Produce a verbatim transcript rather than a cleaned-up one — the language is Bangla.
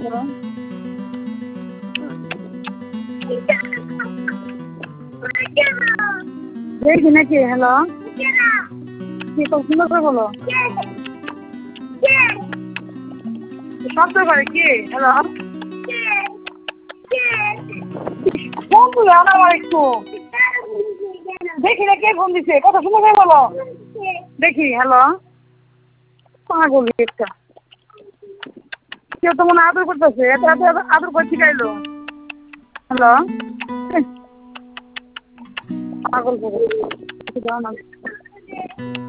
দেখি নাকি? হ্যালো, কি সুন্দর করে বলো। শব্দ করে কি? হ্যালো, ফোন তুলে আনো আমার একটু। দেখি না কে ফোন দিছে, কথা সুন্দর করে বলো। দেখি। হ্যালো, পাগল একটা। কেউ তো মনে আদর করতেছে, এত এত আদর করে শিখাইলো। হ্যালো, পাগল করে।